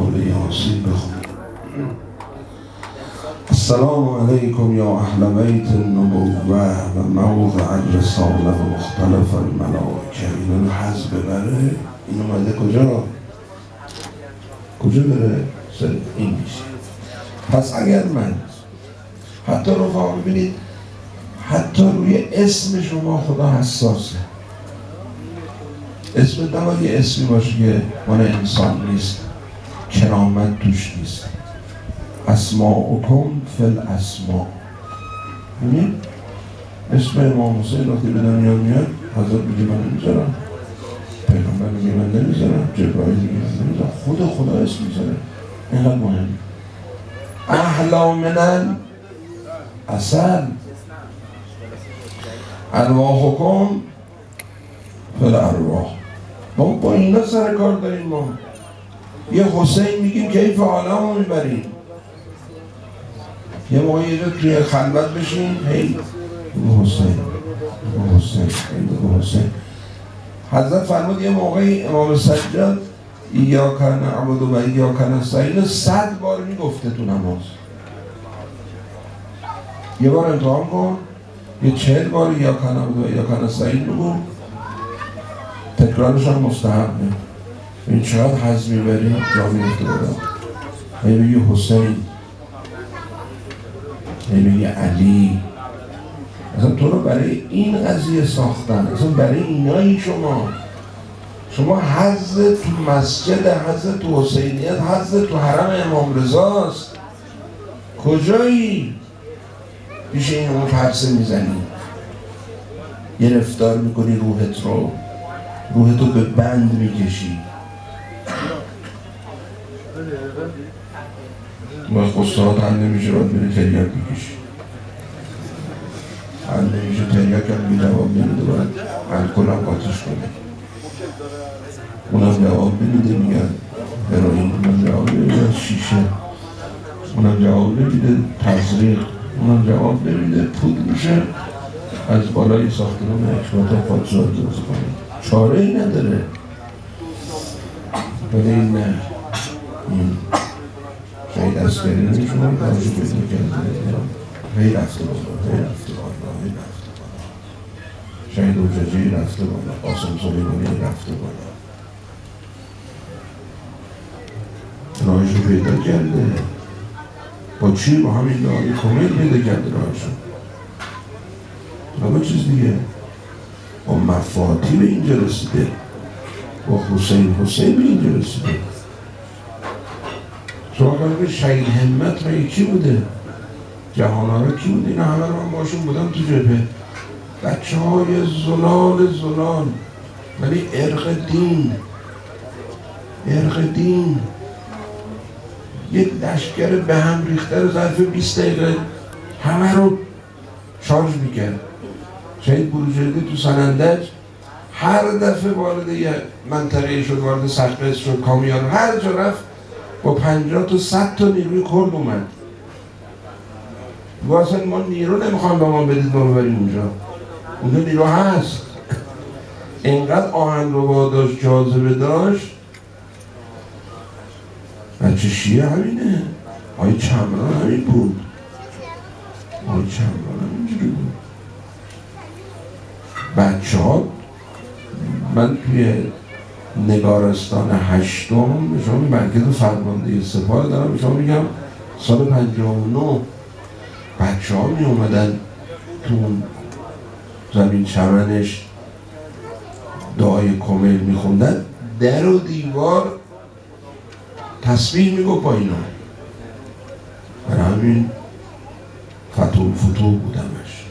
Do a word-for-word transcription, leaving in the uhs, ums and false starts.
سوره یاسین بخونیم. السلام علیکم یا اهل بیت النبوة و موضع الرسالة و مختلف الملائکه. اینو رو حذف ببره، این اومده کجا؟ کجا بره؟ سر این میشه. پس اگر من حتی رفاق ببینید، حتی روی اسم شما خدا حساسه. اسم نباید یه اسمی باشه که مال انسان نیست، کرامت توش نیست. اسماؤکم فی الاسماء. ببینید اسم امام حسین وقتی به دنیا میاد، حضرت میگه من نمیذارم، پیغمبر میگه من نمیذارم، جبرائیل میگه من نمیذارم، خود خدا اسم میذاره. اینقدر مهم. احلا من اصل ارواحکم فی الارواح. ما با اینا سر کار داریم. ما یه حسین میگیم کیف حالمو میبریم، یه موقع یه جا توی خلوت بشین هی بگو حسین بگو حسین بگو حسین. حضرت فرمود یه موقعی امام سجاد ایاک نعبد و ایاک نستعین صد بار میگفته تو نماز. یه بار امتحان کن، یه چهل بار ایاک نعبد و ایاک نستعین بگو، تکرارش هم مستحبه. این چقدر حظ میبری جا میفته برم. هی بگی حسین، هی بگی علی. اصلا تو رو برای این قضیه ساختن، اصلا برای اینایی. شما شما حظ تو مسجد، حظ تو حسینیت، حظ تو حرم امام رضاست. کجایی؟ پیش این اون پرسه میزنی، گرفتار میکنی روحت رو، روحت رو به بند میکشی. باید استاد حل نمیشه، باید بره تریاک بکشی. حل نمیشه، تریاک هم بی جواب نمیده، باید الکل هم قاطیش کنه. اونم جواب نمیده، میگن هروئین. اونم جواب نمیده، شیشه. اونم جواب نمیده، تزریق. اونم جواب نمیده، پود میشه. از بالای ساختمان حکمت پادشاه درست کنه. چاره ای نداره. ولی این نه، این شاید اسکری نمیشونه کارشو پیدا کرده. هی رفته بالا، هی رفته بالا، هی رفته بالا. شاید اوجاجی رفته بالا، قاسم سلیمانی رفته بالا. راهشو پیدا کرده. با چی؟ با همین داری کمیل پیدا کرده راهشو. با چیز دیگه، با مفاتی به اینجا رسیده، با حسین حسین به اینجا رسیده. شما کنید شهید همت را کی بوده؟ جهان‌آرا کی بوده؟ اینا همه رو من باشون بودم تو جبهه. بچه های زلال زلال، ولی ارق دین، ارق دین. یک لشکر به هم ریخته رو ظرف بیست دقیقه همه رو شارژ میکرد. شهید بروجردی تو سنندج هر دفعه وارد یه منطقه شد، وارد سقف شد، کامیون هر جا رفت با پنجاه تا صد تا نیروی کرد اومد. واسه ما نیرو نمیخوام به ما بدید ما ببریم اونجا. اونجا نیرو هست. اینقدر آهنربا داشت، جاذبه داشت. بچه شیعه همینه. آی چمران همین بود. آی چمران همینجوری بود. بچه ها، من توی نگارستان هشتم به شما مرکز فرمانده سپاه دارم، به شما میگم سال پنجاه و نه بچه ها می اومدن تو زمین چمنش دعای کمیل میخوندن، در و دیوار تسبیح میگو با اینا. برای همین فتول فتول بودمش.